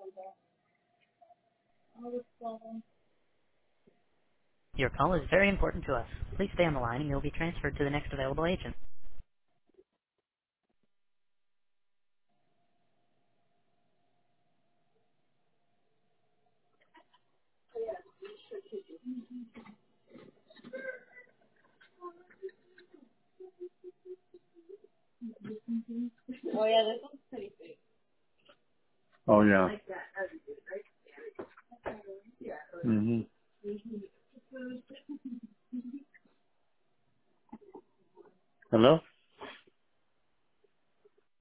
Your call is very important to us. Please stay on the line and you'll be transferred to the next available agent. Oh yeah. Mhm.